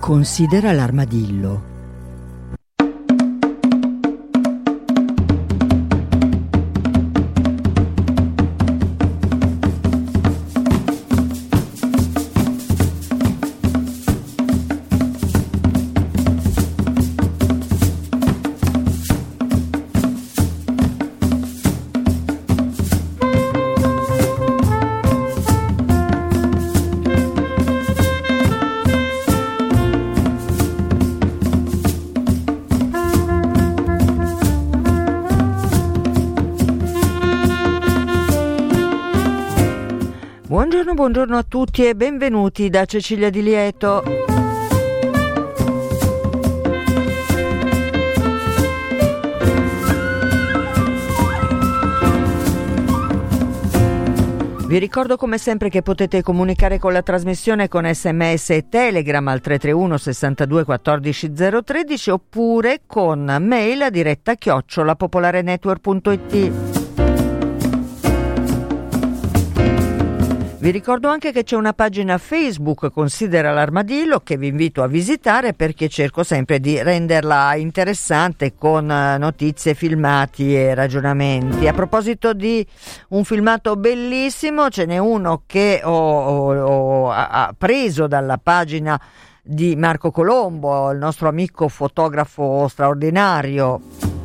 Considera l'armadillo. Buongiorno a tutti e benvenuti da Cecilia Di Lieto. Vi ricordo come sempre che potete comunicare con la trasmissione con SMS e Telegram al 331 62 14 013 oppure con mail a diretta @popolarenetwork.it. Vi ricordo anche che c'è una pagina Facebook Considera l'armadillo che vi invito a visitare perché cerco sempre di renderla interessante con notizie, filmati e ragionamenti. A proposito di un filmato bellissimo, ce n'è uno che ho preso dalla pagina di Marco Colombo, il nostro amico fotografo straordinario,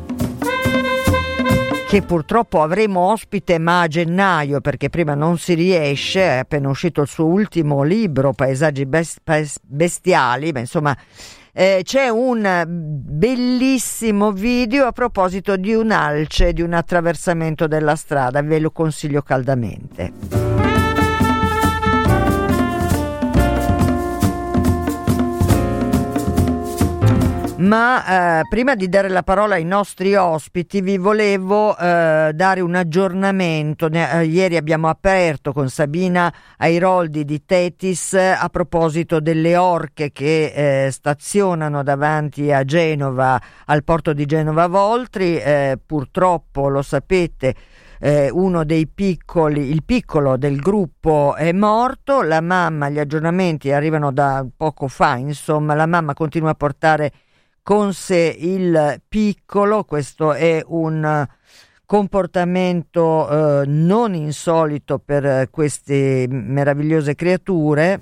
che purtroppo avremo ospite ma a gennaio perché prima non si riesce. È appena uscito il suo ultimo libro, Paesaggi bestiali, ma insomma c'è un bellissimo video a proposito di un alce, di un attraversamento della strada, ve lo consiglio caldamente. Ma prima di dare la parola ai nostri ospiti vi volevo dare un aggiornamento. Ieri abbiamo aperto con Sabina Airoldi di Tetis a proposito delle orche che stazionano davanti a Genova, al porto di Genova Voltri. Purtroppo, lo sapete, uno dei piccoli, il piccolo del gruppo è morto. La mamma, gli aggiornamenti arrivano da poco fa, insomma, la mamma continua a portare con sé il piccolo. Questo è un comportamento non insolito per queste meravigliose creature.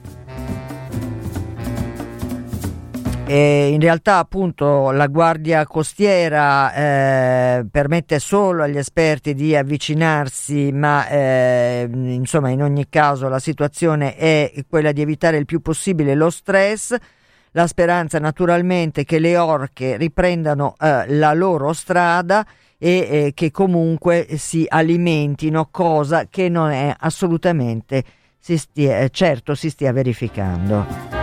E in realtà appunto la guardia costiera permette solo agli esperti di avvicinarsi, ma insomma in ogni caso la situazione è quella di evitare il più possibile lo stress. La speranza naturalmente che le orche riprendano la loro strada e che comunque si alimentino, cosa che non è assolutamente si stia verificando.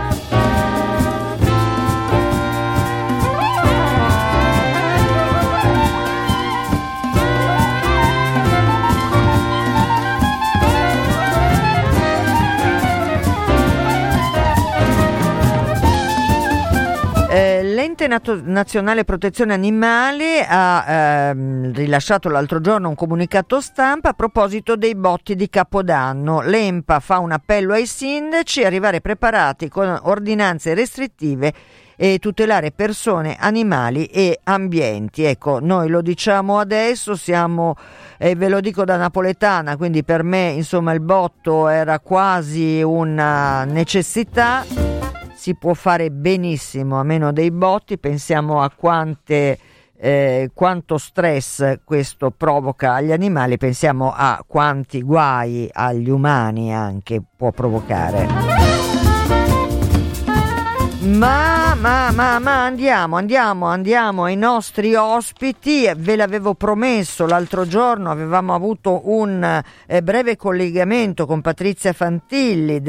L'Ente Nazionale Protezione Animali ha rilasciato l'altro giorno un comunicato stampa a proposito dei botti di Capodanno. L'ENPA fa un appello ai sindaci a arrivare preparati con ordinanze restrittive e tutelare persone, animali e ambienti. Ecco, noi lo diciamo adesso, ve lo dico da napoletana, quindi per me insomma il botto era quasi una necessità. Si può fare benissimo a meno dei botti. Pensiamo a quanto stress questo provoca agli animali, pensiamo a quanti guai agli umani anche può provocare. Ma andiamo ai nostri ospiti. Ve l'avevo promesso l'altro giorno, avevamo avuto un breve collegamento con Patrizia Fantilli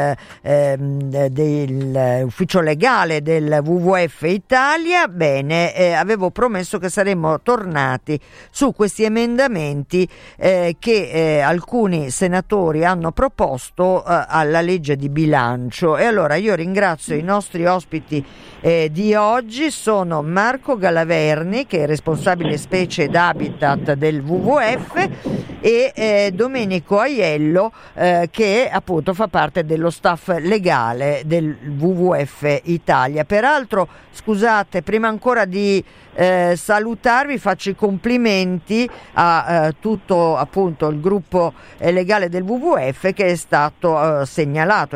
dell'ufficio legale del WWF Italia. Bene, avevo promesso che saremmo tornati su questi emendamenti che alcuni senatori hanno proposto alla legge di bilancio. E allora io ringrazio i nostri ospiti di oggi. Sono Marco Galaverni, che è responsabile specie ed habitat del WWF, e Domenico Aiello, che appunto fa parte dello staff legale del WWF Italia. Peraltro, scusate, prima ancora di salutarvi, faccio i complimenti a tutto appunto il gruppo legale del WWF, che è stato segnalato,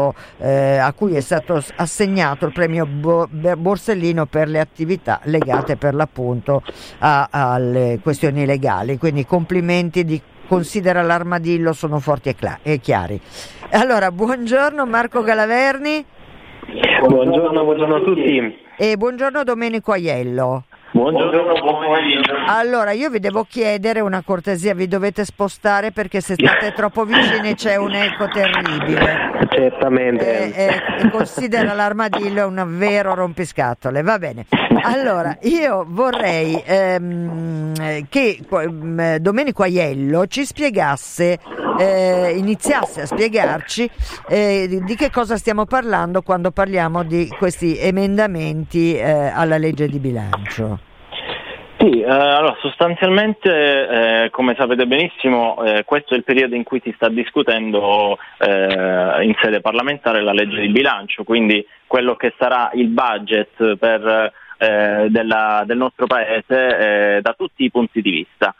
a cui è stato assegnato il premio Borsellino per le attività legate per l'appunto alle questioni legali. Quindi complimenti di Considera l'Armadillo, sono forti e chiari. Allora, buongiorno Marco Galaverni. Buongiorno a tutti. E buongiorno Domenico Aiello. Buongiorno, buon pomeriggio. Allora, io vi devo chiedere una cortesia, vi dovete spostare perché se state troppo vicini c'è un eco terribile. Certamente. Considera l'Armadillo un vero rompiscatole, va bene. Allora, io vorrei che Domenico Aiello ci spiegasse, iniziasse a spiegarci di che cosa stiamo parlando quando parliamo di questi emendamenti alla legge di bilancio. Sì, allora sostanzialmente come sapete benissimo questo è il periodo in cui si sta discutendo in sede parlamentare la legge di bilancio, quindi quello che sarà il budget del nostro paese da tutti i punti di vista.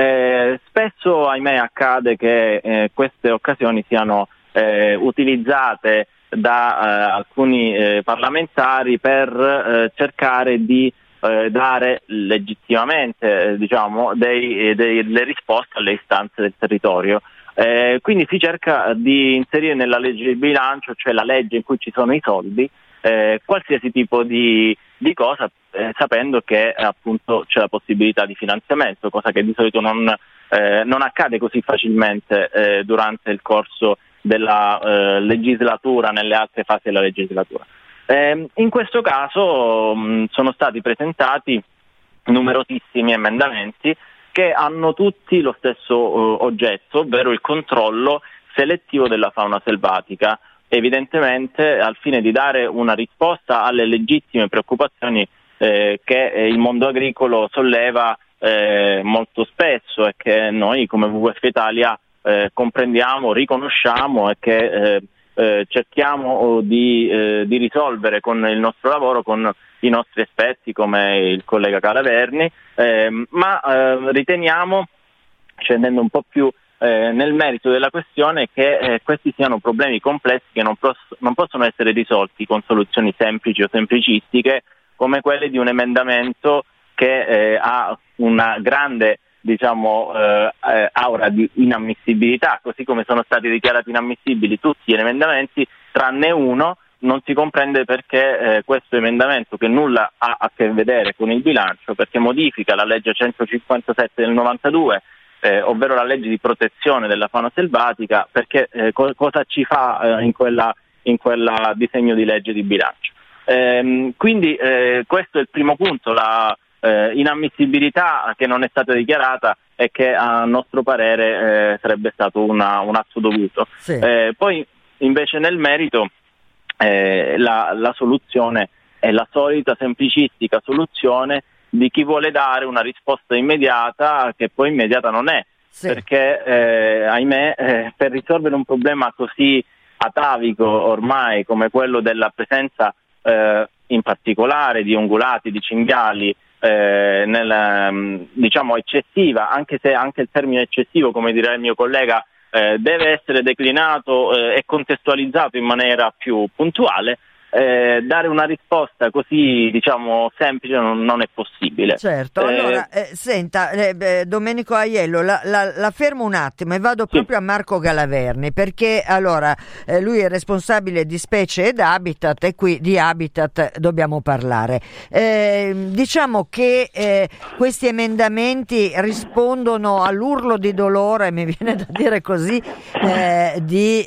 Spesso ahimè accade che queste occasioni siano utilizzate da alcuni parlamentari per cercare di dare legittimamente delle risposte alle istanze del territorio. Quindi si cerca di inserire nella legge di bilancio, cioè la legge in cui ci sono i soldi, qualsiasi tipo di cosa, sapendo che appunto c'è la possibilità di finanziamento, cosa che di solito non accade così facilmente durante il corso della legislatura, nelle altre fasi della legislatura. In questo caso sono stati presentati numerosissimi emendamenti che hanno tutti lo stesso oggetto, ovvero il controllo selettivo della fauna selvatica, evidentemente al fine di dare una risposta alle legittime preoccupazioni che il mondo agricolo solleva molto spesso e che noi come WWF Italia comprendiamo, riconosciamo e che cerchiamo di risolvere con il nostro lavoro, con i nostri esperti come il collega Galaverni, ma riteniamo, scendendo un po' più nel merito della questione, che questi siano problemi complessi che non possono essere risolti con soluzioni semplici o semplicistiche come quelle di un emendamento che ha una grande aura di inammissibilità, così come sono stati dichiarati inammissibili tutti gli emendamenti tranne uno. Non si comprende perché questo emendamento, che nulla ha a che vedere con il bilancio, perché modifica la legge 157 del 92, ovvero la legge di protezione della fauna selvatica, perché cosa ci fa in quella disegno di legge di bilancio. Quindi questo è il primo punto, la inammissibilità che non è stata dichiarata e che a nostro parere sarebbe stato un atto dovuto. Sì. Poi invece nel merito la soluzione è la solita semplicistica soluzione di chi vuole dare una risposta immediata, che poi immediata non è. Sì. Perché ahimè per risolvere un problema così atavico ormai come quello della presenza in particolare di ungulati, di cinghiali, eccessiva, anche se anche il termine eccessivo, come dirà il mio collega, deve essere declinato e contestualizzato in maniera più puntuale. Dare una risposta così semplice non è possibile. Certo, allora senta Domenico Aiello, la fermo un attimo e vado proprio a Marco Galaverni, perché allora lui è responsabile di specie ed habitat e qui di habitat dobbiamo parlare. Diciamo che questi emendamenti rispondono all'urlo di dolore, mi viene da dire così, di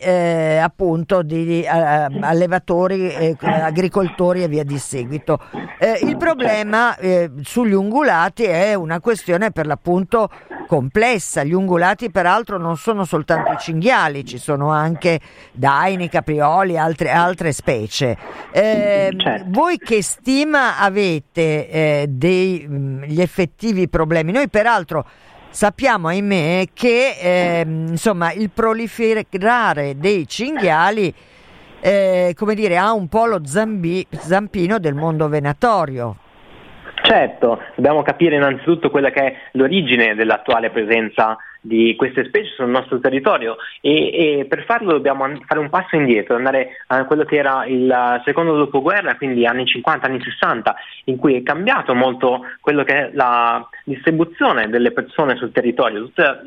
allevatori, agricoltori e via di seguito. Il problema sugli ungulati è una questione per l'appunto complessa. Gli ungulati peraltro non sono soltanto i cinghiali, ci sono anche daini, caprioli, altre specie. Voi che stima avete degli effettivi problemi? Noi peraltro sappiamo, ahimè, che insomma il proliferare dei cinghiali come dire, ha un po' lo zampino del mondo venatorio. Certo, dobbiamo capire innanzitutto quella che è l'origine dell'attuale presenza di queste specie sul nostro territorio e per farlo dobbiamo fare un passo indietro, andare a quello che era il secondo dopoguerra, quindi anni 50, anni 60, in cui è cambiato molto quello che è la distribuzione delle persone sul territorio.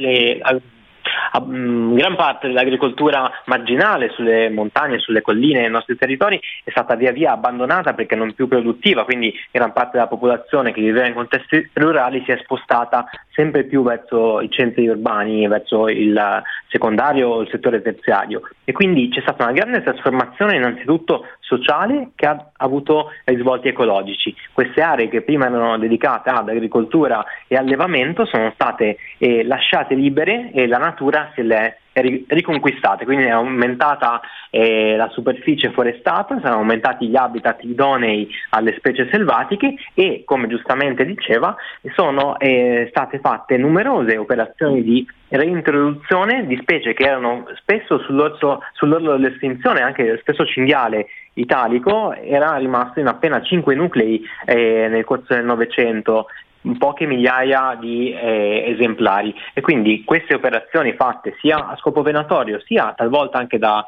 Gran parte dell'agricoltura marginale sulle montagne, sulle colline nei nostri territori è stata via via abbandonata perché non più produttiva, quindi gran parte della popolazione che viveva in contesti rurali si è spostata sempre più verso i centri urbani, verso il secondario o il settore terziario, e quindi c'è stata una grande trasformazione innanzitutto sociale che ha avuto risvolti ecologici. Queste aree che prima erano dedicate ad agricoltura e allevamento sono state lasciate libere e la natura se le è riconquistate, quindi è aumentata la superficie forestata, sono aumentati gli habitat idonei alle specie selvatiche e, come giustamente diceva, sono state fatte numerose operazioni di reintroduzione di specie che erano spesso sull'orlo dell'estinzione. Anche lo stesso cinghiale italico era rimasto in appena 5 nuclei nel corso del Novecento, poche migliaia di esemplari, e quindi queste operazioni fatte sia a scopo venatorio sia talvolta anche da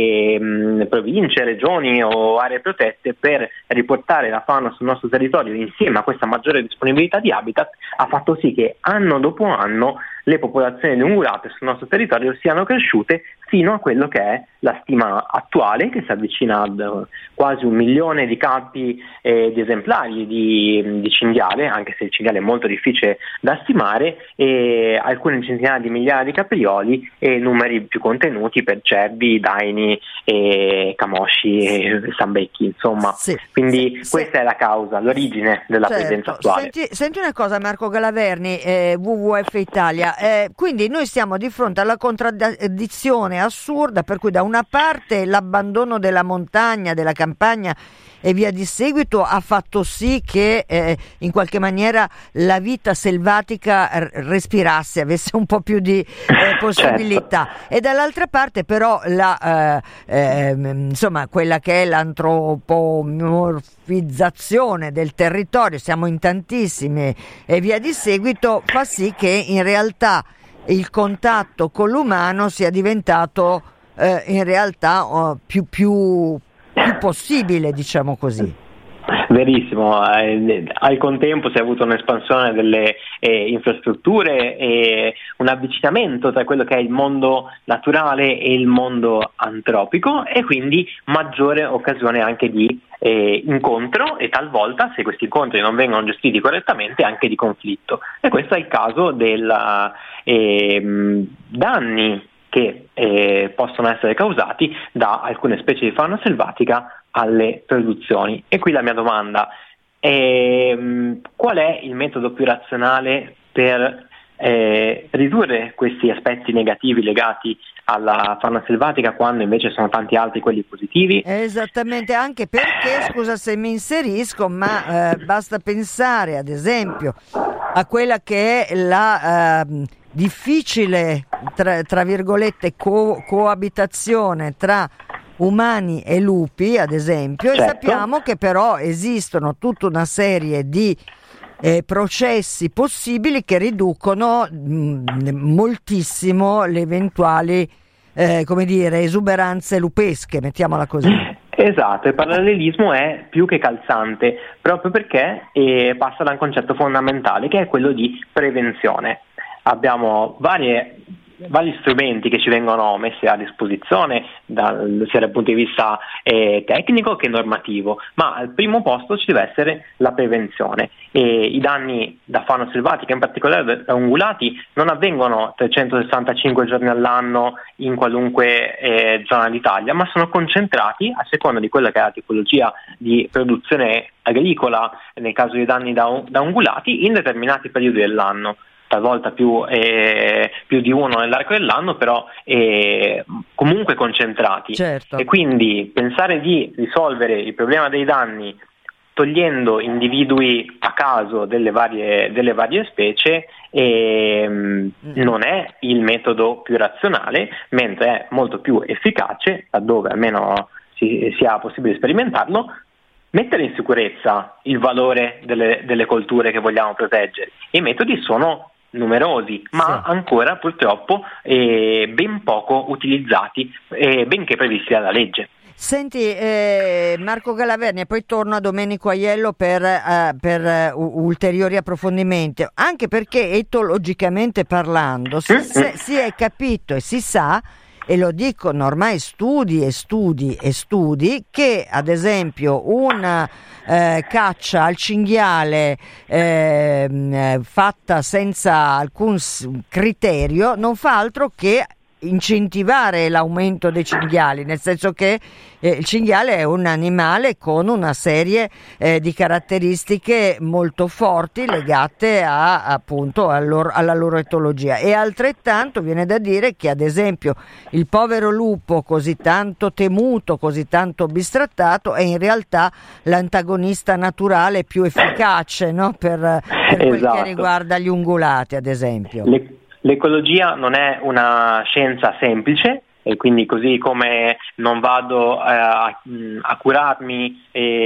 province, regioni o aree protette per riportare la fauna sul nostro territorio insieme a questa maggiore disponibilità di habitat ha fatto sì che anno dopo anno le popolazioni di ungulate sul nostro territorio siano cresciute fino a quello che è la stima attuale, che si avvicina a quasi 1 milione di capi di esemplari di cinghiale, anche se il cinghiale è molto difficile da stimare, e alcune centinaia di migliaia di caprioli e numeri più contenuti per cervi, daini, camosci e sambecchi, insomma. Sì, quindi questa è la causa, l'origine della presenza attuale. Senti una cosa, Marco Galaverni, WWF Italia, quindi noi siamo di fronte alla contraddizione assurda per cui da una parte l'abbandono della montagna, della campagna e via di seguito ha fatto sì che in qualche maniera la vita selvatica respirasse, avesse un po' più di possibilità. Certo. E dall'altra parte però insomma quella che è l'antropomorfizzazione del territorio, siamo in tantissimi e via di seguito, fa sì che in realtà il contatto con l'umano sia diventato in realtà più possibile, diciamo così. Verissimo, al contempo si è avuto un'espansione delle infrastrutture e un avvicinamento tra quello che è il mondo naturale e il mondo antropico, e quindi maggiore occasione anche di incontro e talvolta, se questi incontri non vengono gestiti correttamente, anche di conflitto. E questo è il caso dei danni che possono essere causati da alcune specie di fauna selvatica alle produzioni. E qui la mia domanda è: qual è il metodo più razionale per ridurre questi aspetti negativi legati alla fauna selvatica, quando invece sono tanti altri quelli positivi? Esattamente, anche perché, scusa se mi inserisco, ma basta pensare ad esempio a quella che è la difficile tra virgolette coabitazione tra umani e lupi, ad esempio. Certo. E sappiamo che però esistono tutta una serie di processi possibili che riducono moltissimo le eventuali esuberanze lupesche, mettiamola così. Esatto, il parallelismo è più che calzante, proprio perché passa da un concetto fondamentale che è quello di prevenzione. Abbiamo vari strumenti che ci vengono messi a disposizione sia dal punto di vista tecnico che normativo, ma al primo posto ci deve essere la prevenzione. E i danni da fauna selvatica, in particolare da ungulati, non avvengono 365 giorni all'anno in qualunque zona d'Italia, ma sono concentrati a seconda di quella che è la tipologia di produzione agricola, nel caso di danni da ungulati, in determinati periodi dell'anno. Talvolta più di uno nell'arco dell'anno, però comunque concentrati. Certo. E quindi pensare di risolvere il problema dei danni togliendo individui a caso delle varie specie non è il metodo più razionale, mentre è molto più efficace, laddove almeno sia possibile sperimentarlo, mettere in sicurezza il valore delle colture che vogliamo proteggere. I metodi sono numerosi, ma ancora purtroppo ben poco utilizzati, benché previsti dalla legge. Senti, Marco Gallaverni, e poi torno a Domenico Aiello per ulteriori approfondimenti, anche perché etologicamente parlando si è capito e si sa, e lo dicono ormai studi, che ad esempio una caccia al cinghiale fatta senza alcun criterio non fa altro che incentivare l'aumento dei cinghiali, nel senso che il cinghiale è un animale con una serie di caratteristiche molto forti legate appunto alla loro etologia, e altrettanto viene da dire che ad esempio il povero lupo, così tanto temuto, così tanto bistrattato, è in realtà l'antagonista naturale più efficace, no? per quel che riguarda gli ungulati, ad esempio. L'ecologia non è una scienza semplice, e quindi così come non vado a curarmi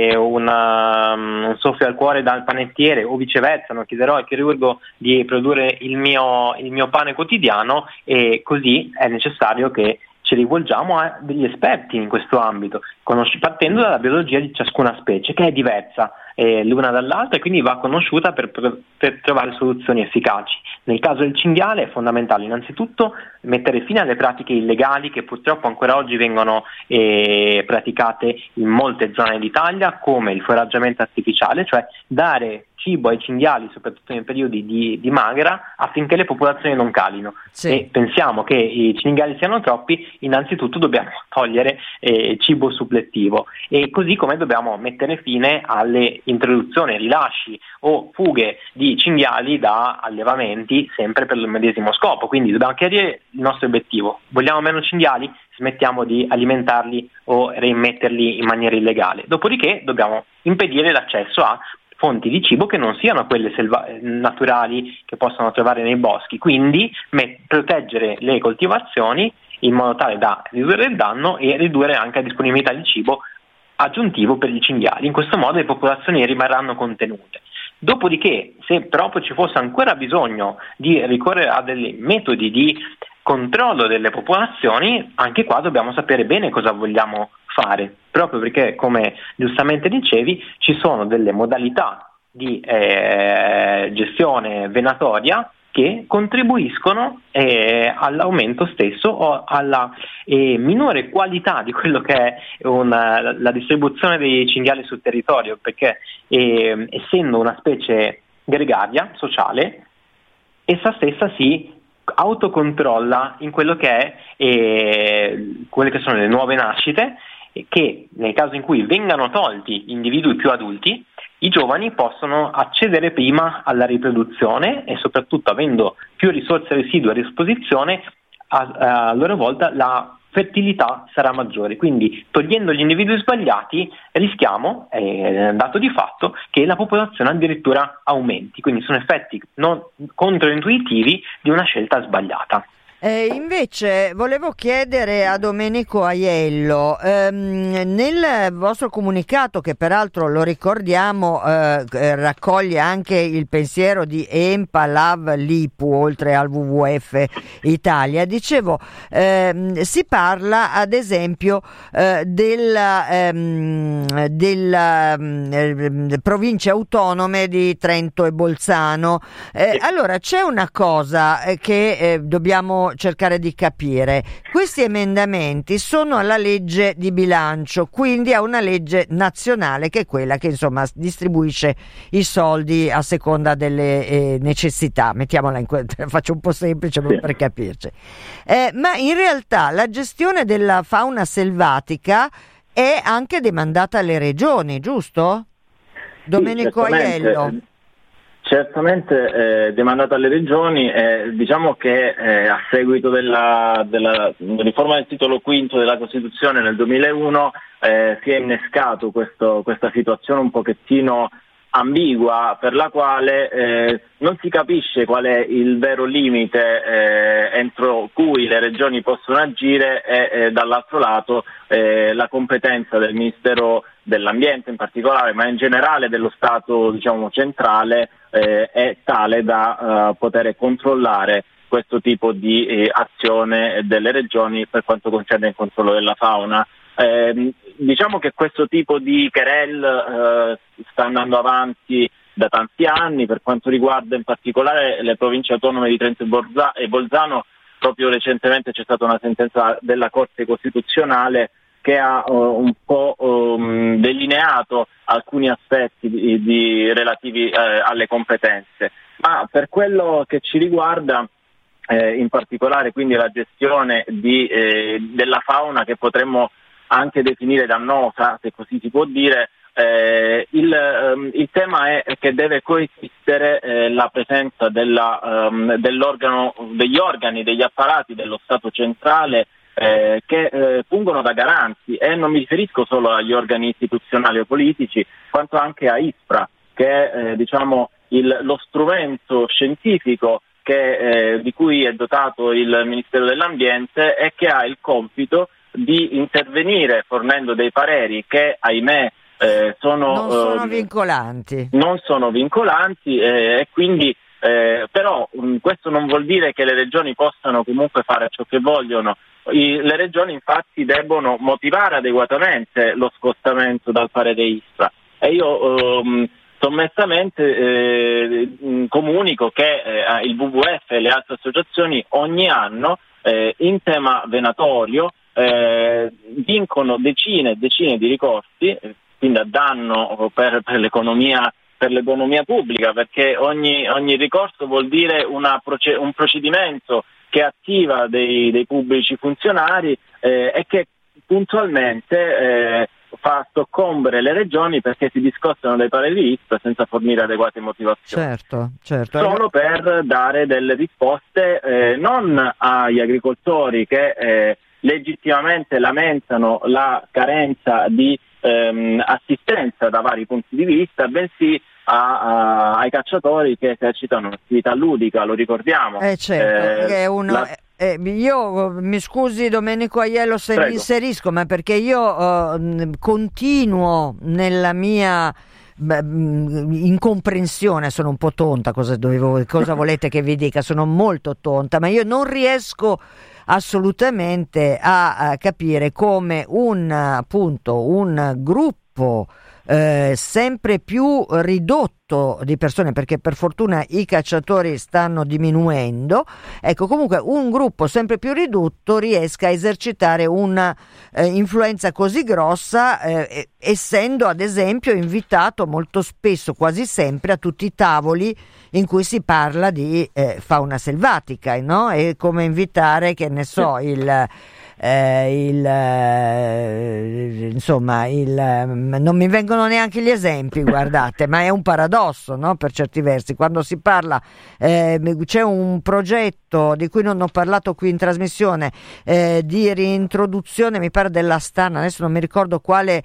un soffio al cuore dal panettiere, o viceversa non chiederò al chirurgo di produrre il mio pane quotidiano, e così è necessario che ci rivolgiamo a degli esperti in questo ambito, partendo dalla biologia di ciascuna specie, che è diversa l'una dall'altra, e quindi va conosciuta per trovare soluzioni efficaci. Nel caso del cinghiale è fondamentale innanzitutto mettere fine alle pratiche illegali che purtroppo ancora oggi vengono praticate in molte zone d'Italia, come il foraggiamento artificiale, cioè dare cibo ai cinghiali soprattutto nei periodi di magra affinché le popolazioni non calino. E pensiamo che i cinghiali siano troppi, innanzitutto dobbiamo togliere cibo suppletivo, e così come dobbiamo mettere fine alle introduzioni, rilasci o fughe di cinghiali da allevamenti sempre per il medesimo scopo. Quindi dobbiamo chiarire il nostro obiettivo: vogliamo meno cinghiali? Smettiamo di alimentarli o reimmetterli in maniera illegale. Dopodiché dobbiamo impedire l'accesso a fonti di cibo che non siano quelle naturali che possono trovare nei boschi, quindi proteggere le coltivazioni in modo tale da ridurre il danno e ridurre anche la disponibilità di cibo aggiuntivo per gli cinghiali. In questo modo le popolazioni rimarranno contenute. Dopodiché, se proprio ci fosse ancora bisogno di ricorrere a dei metodi di controllo delle popolazioni, anche qua dobbiamo sapere bene cosa vogliamo fare, proprio perché, come giustamente dicevi, ci sono delle modalità di gestione venatoria che contribuiscono all'aumento stesso o alla minore qualità di quello che è la distribuzione dei cinghiali sul territorio, perché essendo una specie gregaria, sociale, essa stessa si autocontrolla in quello che è quelle che sono le nuove nascite, che nel caso in cui vengano tolti gli individui più adulti, i giovani possono accedere prima alla riproduzione, e soprattutto avendo più risorse residue a disposizione, a loro volta la fertilità sarà maggiore. Quindi togliendo gli individui sbagliati rischiamo, è un dato di fatto, che la popolazione addirittura aumenti. Quindi sono effetti non controintuitivi di una scelta sbagliata. Invece volevo chiedere a Domenico Aiello, nel vostro comunicato, che peraltro lo ricordiamo raccoglie anche il pensiero di EMPA, LAV, LIPU, oltre al WWF Italia, dicevo, si parla ad esempio delle province autonome di Trento e Bolzano. Allora c'è una cosa che dobbiamo cercare di capire: questi emendamenti sono alla legge di bilancio, quindi a una legge nazionale che è quella che insomma distribuisce i soldi a seconda delle necessità, mettiamola faccio un po' semplice per capirci, ma in realtà la gestione della fauna selvatica è anche demandata alle regioni, giusto? Domenico Aiello. Certamente demandato alle regioni, diciamo che a seguito della riforma del titolo quinto della Costituzione nel 2001 si è innescato questa situazione un pochettino ambigua, per la quale non si capisce qual è il vero limite entro cui le regioni possono agire e dall'altro lato la competenza del Ministero dell'Ambiente in particolare, ma in generale dello Stato, diciamo, centrale, è tale da poter controllare questo tipo di azione delle regioni per quanto concerne il controllo della fauna. Diciamo che questo tipo di querelle sta andando avanti da tanti anni. Per quanto riguarda in particolare le province autonome di Trento e Bolzano, proprio recentemente c'è stata una sentenza della Corte Costituzionale che ha un po' delineato alcuni aspetti relativi alle competenze. Ma per quello che ci riguarda, in particolare quindi la gestione della fauna, che potremmo anche definire dannosa, se così si può dire, il tema è che deve coesistere la presenza degli apparati dello Stato centrale che fungono da garanti, e non mi riferisco solo agli organi istituzionali o politici, quanto anche a ISPRA, che è lo strumento scientifico di cui è dotato il Ministero dell'Ambiente e che ha il compito di intervenire fornendo dei pareri che, ahimè, non sono vincolanti. Non sono vincolanti, e quindi però questo non vuol dire che le regioni possano comunque fare ciò che vogliono. Le regioni infatti debbono motivare adeguatamente lo scostamento dal parere ISPRA, e io sommessamente comunico che il WWF e le altre associazioni ogni anno in tema venatorio vincono decine e decine di ricorsi, quindi a danno per l'economia pubblica, perché ogni ricorso vuol dire un procedimento che attiva dei pubblici funzionari e che puntualmente fa soccombere le regioni perché si discostano dai pareri ISPRA senza fornire adeguate motivazioni. Certo. Solo per dare delle risposte non agli agricoltori che legittimamente lamentano la carenza di assistenza da vari punti di vista, bensì ai cacciatori che esercitano un'attività ludica, lo ricordiamo. Io mi scusi Domenico Aiello se mi inserisco, ma perché io continuo nella mia incomprensione, sono un po' tonta, cosa volete che vi dica? Sono molto tonta, ma io non riesco assolutamente a capire come un gruppo sempre più ridotto di persone, perché per fortuna i cacciatori stanno diminuendo, ecco, comunque un gruppo sempre più ridotto riesca a esercitare una influenza così grossa, essendo ad esempio invitato molto spesso, quasi sempre, a tutti i tavoli in cui si parla di fauna selvatica, no? E come invitare, che ne so, non mi vengono neanche gli esempi, guardate, ma è un paradosso, no? Per certi versi, quando si parla, c'è un progetto di cui non ho parlato qui in trasmissione, di reintroduzione, mi pare dell'Astana, adesso non mi ricordo quale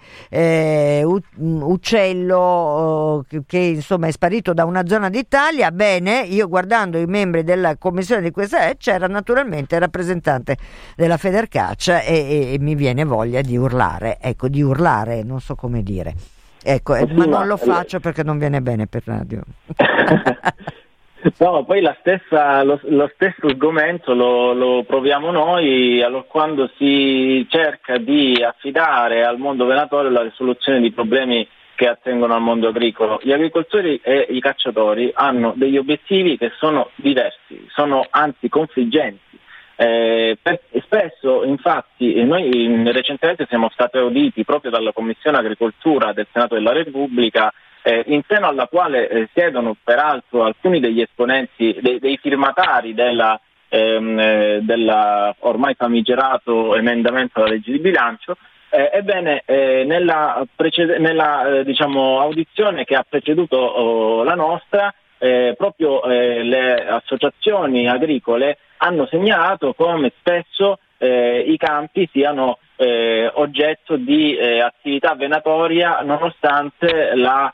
uccello che insomma è sparito da una zona d'Italia. Bene, io guardando i membri della commissione di questa c'era naturalmente il rappresentante della Federcaccia e mi viene voglia di urlare, non so come dire, ecco, ma non lo faccio perché non viene bene per radio. No, poi lo stesso sgomento lo proviamo noi quando si cerca di affidare al mondo venatorio la risoluzione di problemi che attengono al mondo agricolo. Gli agricoltori e i cacciatori hanno degli obiettivi che sono diversi, sono anzi confliggenti. Spesso, infatti, noi recentemente siamo stati auditi proprio dalla Commissione Agricoltura del Senato della Repubblica, in seno alla quale siedono peraltro alcuni degli esponenti, dei firmatari della ormai famigerato emendamento alla legge di bilancio. Ebbene, nella audizione che ha preceduto la nostra, proprio le associazioni agricole hanno segnalato come spesso i campi siano oggetto di attività venatoria, nonostante la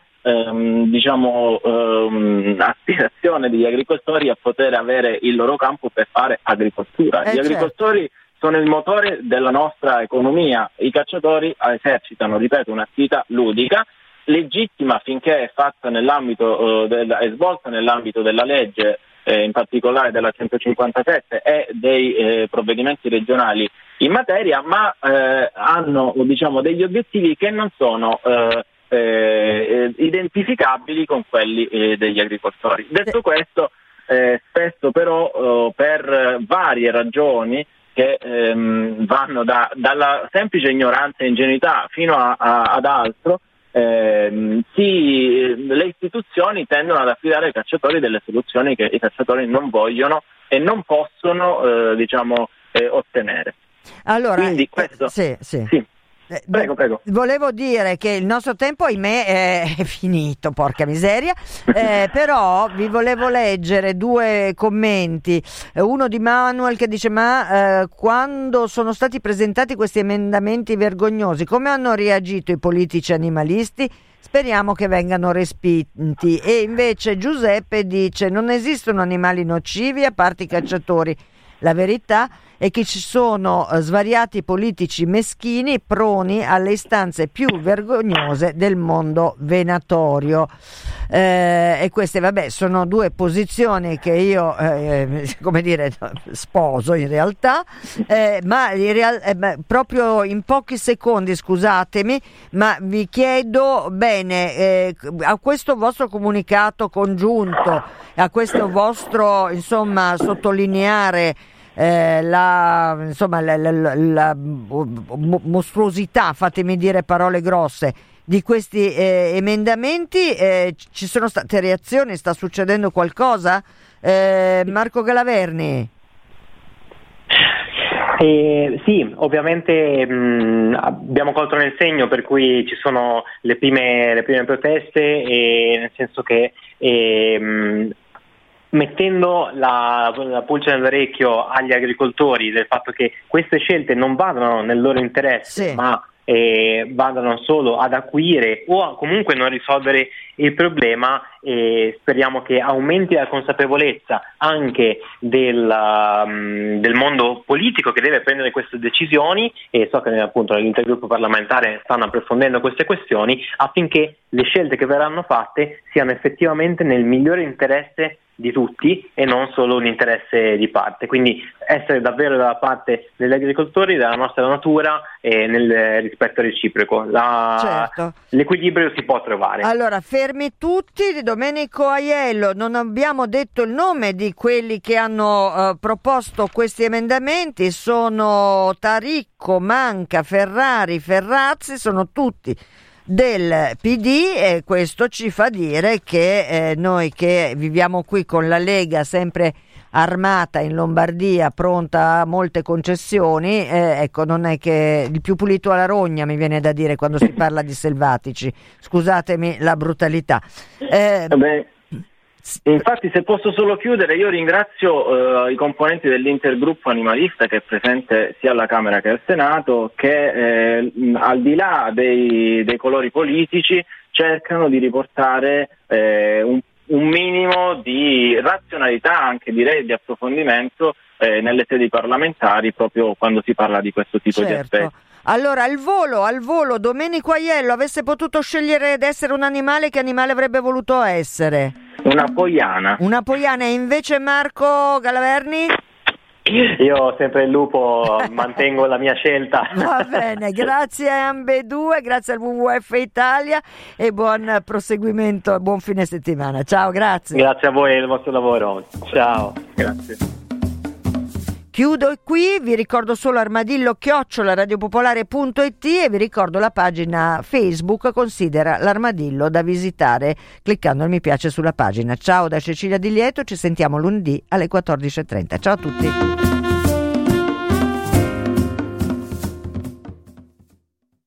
aspirazione degli agricoltori a poter avere il loro campo per fare agricoltura. Gli agricoltori sono il motore della nostra economia, i cacciatori esercitano, ripeto, un'attività ludica, legittima finché è fatta nell'ambito è svolta nell'ambito della legge, in particolare della 157 e dei provvedimenti regionali in materia, ma hanno degli obiettivi che non sono identificabili con quelli degli agricoltori. Detto questo, spesso però per varie ragioni che vanno dalla semplice ignoranza e ingenuità fino ad altro, le istituzioni tendono ad affidare ai cacciatori delle soluzioni che i cacciatori non vogliono e non possono ottenere. Allora, quindi questo sì. Prego. Volevo dire che il nostro tempo, ahimè, è finito, porca miseria, però vi volevo leggere due commenti, uno di Manuel che dice: quando sono stati presentati questi emendamenti vergognosi, come hanno reagito i politici animalisti? Speriamo che vengano respinti. E invece Giuseppe dice: non esistono animali nocivi a parte i cacciatori. La verità è che ci sono svariati politici meschini proni alle istanze più vergognose del mondo venatorio. E queste, sono due posizioni che io, sposo in realtà, ma proprio in pochi secondi, scusatemi, ma vi chiedo bene, a questo vostro comunicato congiunto, a questo vostro, sottolineare la mostruosità, fatemi dire parole grosse, di questi emendamenti, ci sono state reazioni? Sta succedendo qualcosa? Marco Galaverni? Sì, ovviamente abbiamo colto nel segno, per cui ci sono le prime proteste, nel senso che mettendo la pulce nell'orecchio agli agricoltori del fatto che queste scelte non vadano nel loro interesse, ma vadano solo ad acuire o comunque non risolvere il problema, speriamo che aumenti la consapevolezza anche del mondo politico che deve prendere queste decisioni, e so che appunto nell'intergruppo parlamentare stanno approfondendo queste questioni, affinché le scelte che verranno fatte siano effettivamente nel migliore interesse di tutti e non solo un interesse di parte. Quindi essere davvero dalla parte degli agricoltori, della nostra natura e nel rispetto reciproco. L'equilibrio si può trovare. Allora, fermi tutti. Domenico Aiello, non abbiamo detto il nome di quelli che hanno proposto questi emendamenti, sono Taricco, Manca, Ferrari, Ferrazzi, sono tutti del PD, e questo ci fa dire che noi che viviamo qui con la Lega sempre armata in Lombardia, pronta a molte concessioni, non è che il più pulito alla rogna, mi viene da dire quando si parla di selvatici, scusatemi la brutalità. Infatti, se posso solo chiudere, io ringrazio i componenti dell'intergruppo animalista che è presente sia alla Camera che al Senato, che al di là dei colori politici cercano di riportare un minimo di razionalità, anche direi di approfondimento nelle sedi parlamentari, proprio quando si parla di questo tipo di aspetti. Allora, al volo, Domenico Aiello avesse potuto scegliere di essere un animale, che animale avrebbe voluto essere? Una poiana. E invece Marco Galaverni? Io sempre il lupo, mantengo la mia scelta. Va bene, grazie a ambedue, grazie al WWF Italia e buon proseguimento, buon fine settimana. Ciao, grazie. Grazie a voi e il vostro lavoro. Ciao, grazie. Chiudo qui, vi ricordo solo armadillo@radiopopolare.it e vi ricordo la pagina Facebook Considera l'Armadillo, da visitare cliccando il mi piace sulla pagina. Ciao da Cecilia Di Lieto, ci sentiamo lunedì alle 14:30. Ciao a tutti.